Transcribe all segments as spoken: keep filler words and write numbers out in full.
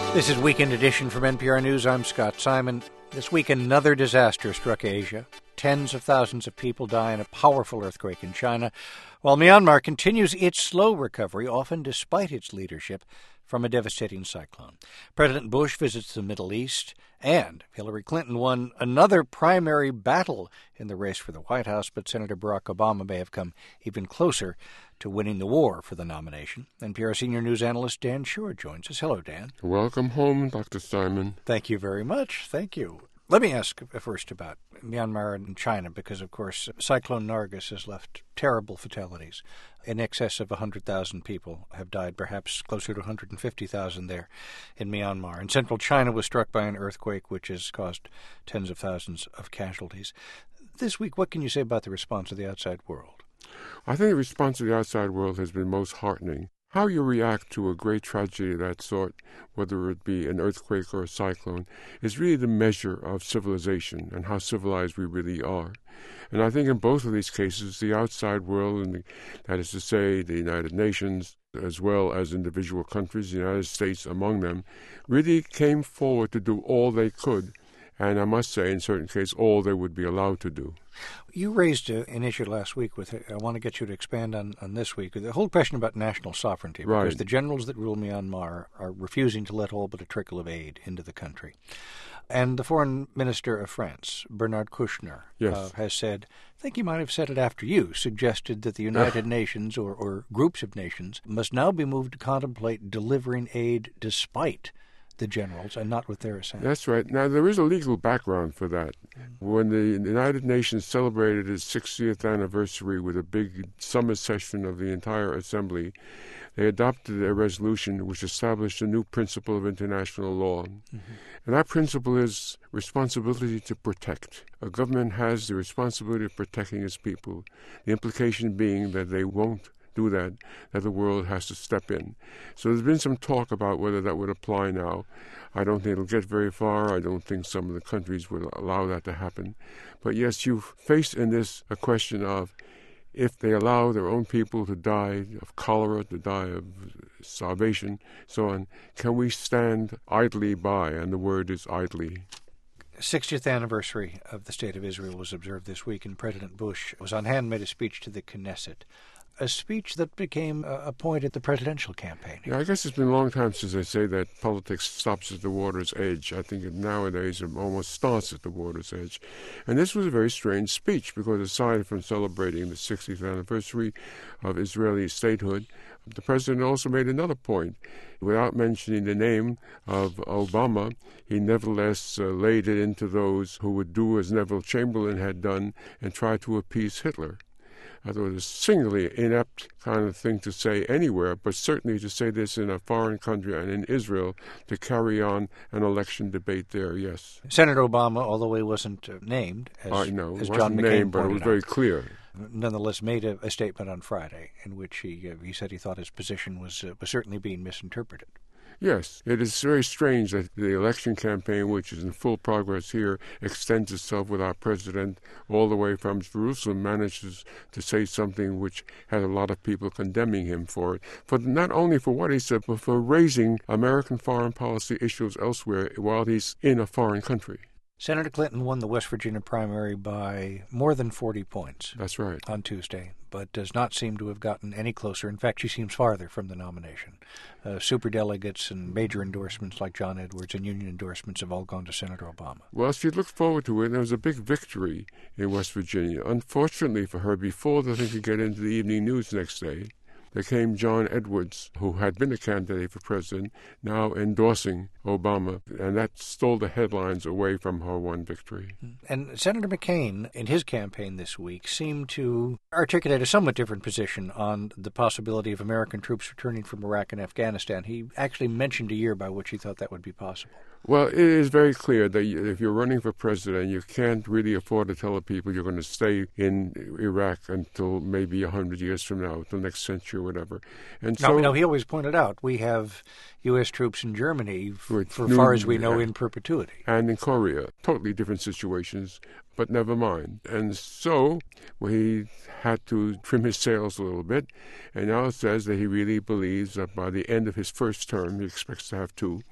This is Weekend Edition from N P R News. I'm Scott Simon. This week, another disaster struck Asia. Tens of thousands of people die in a powerful earthquake in China, while Myanmar continues its slow recovery, often despite its leadership, from a devastating cyclone. President Bush visits the Middle East, and Hillary Clinton won another primary battle in the race for the White House, but Senator Barack Obama may have come even closer to winning the war for the nomination. N P R senior news analyst Dan Shore joins us. Hello, Dan. Welcome home, Doctor Simon. Thank you very much. Thank you. Let me ask first about Myanmar and China, because, of course, Cyclone Nargis has left terrible fatalities. In excess of one hundred thousand people have died, perhaps closer to one hundred fifty thousand there in Myanmar. And central China was struck by an earthquake which has caused tens of thousands of casualties. This week, what can you say about the response of the outside world? I think the response of the outside world has been most heartening. How you react to a great tragedy of that sort, whether it be an earthquake or a cyclone, is really the measure of civilization and how civilized we really are. And I think in both of these cases, the outside world, and the, that is to say the United Nations, as well as individual countries, the United States among them, really came forward to do all they could, and I must say, in certain cases, all they would be allowed to do. You raised uh, an issue last week with, I want to get you to expand on, on this week, the whole question about national sovereignty, because right. the generals that rule Myanmar are refusing to let all but a trickle of aid into the country. And the foreign minister of France, Bernard Kouchner, yes. uh, has said, I think he might have said it after you, suggested that the United Nations or, or groups of nations must now be moved to contemplate delivering aid despite the generals and not with their assent. That's right. Now, there is a legal background for that. When the United Nations celebrated its sixtieth anniversary with a big summer session of the entire assembly, they adopted a resolution which established a new principle of international law. Mm-hmm. And that principle is responsibility to protect. A government has the responsibility of protecting its people, the implication being that they won't do that, that the world has to step in. So there's been some talk about whether that would apply now. I don't think it'll get very far. I don't think some of the countries would allow that to happen. But yes, you face in this a question of if they allow their own people to die of cholera, to die of starvation, so on, can we stand idly by? And the word is idly. sixtieth anniversary of the State of Israel was observed this week, and President Bush was on hand, made a speech to the Knesset. A speech that became a point at the presidential campaign. Yeah, I guess it's been a long time since I say that politics stops at the water's edge. I think it nowadays it almost starts at the water's edge. And this was a very strange speech because aside from celebrating the sixtieth anniversary of Israeli statehood, the president also made another point. Without mentioning the name of Obama, he nevertheless uh, laid it into those who would do as Neville Chamberlain had done and try to appease Hitler. I thought it was a singularly inept kind of thing to say anywhere, but certainly to say this in a foreign country and in Israel to carry on an election debate there, yes. Senator Obama, although he wasn't uh, named, as, I know, as it John wasn't McCain named, but it was out, very clear. Nonetheless made a, a statement on Friday in which he uh, he said he thought his position was, uh, was certainly being misinterpreted. Yes, it is very strange that the election campaign, which is in full progress here, extends itself with our president all the way from Jerusalem, manages to say something which had a lot of people condemning him for it, for not only for what he said, but for raising American foreign policy issues elsewhere while he's in a foreign country. Senator Clinton won the West Virginia primary by more than forty points. That's right. On Tuesday, but does not seem to have gotten any closer. In fact, she seems farther from the nomination. Uh, superdelegates and major endorsements like John Edwards and union endorsements have all gone to Senator Obama. Well, she looked forward to it, and there was a big victory in West Virginia. Unfortunately for her, before the thing could get into the evening news next day, there came John Edwards, who had been a candidate for president, now endorsing Obama, and that stole the headlines away from her one victory. And Senator McCain, in his campaign this week, seemed to articulate a somewhat different position on the possibility of American troops returning from Iraq and Afghanistan. He actually mentioned a year by which he thought that would be possible. Well, it is very clear that if you're running for president, you can't really afford to tell people you're going to stay in Iraq until maybe a hundred years from now, the next century or whatever. And no, so, no, he always pointed out we have U S troops in Germany for, for new, far as we know in perpetuity. And in Korea, totally different situations, but never mind. And so well, he had to trim his sails a little bit, and now it says that he really believes that by the end of his first term, he expects to have two,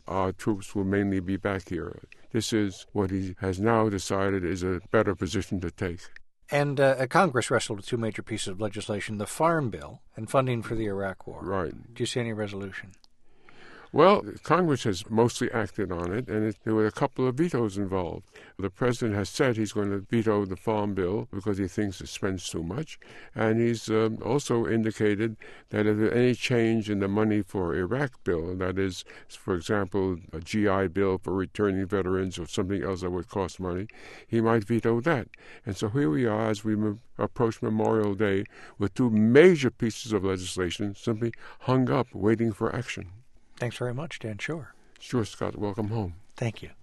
our troops will mainly be back here. This is what he has now decided is a better position to take. And uh, Congress wrestled with two major pieces of legislation, the Farm Bill and funding for the Iraq War. Right. Do you see any resolution? Well, Congress has mostly acted on it, and it, there were a couple of vetoes involved. The president has said he's going to veto the Farm Bill because he thinks it spends too much, and he's um, also indicated that if there's any change in the money for Iraq bill, that is, for example, a G I Bill for returning veterans or something else that would cost money, he might veto that. And so here we are as we move, approach Memorial Day with two major pieces of legislation simply hung up, waiting for action. Thanks very much, Dan Shore. Sure, Scott. Welcome home. Thank you.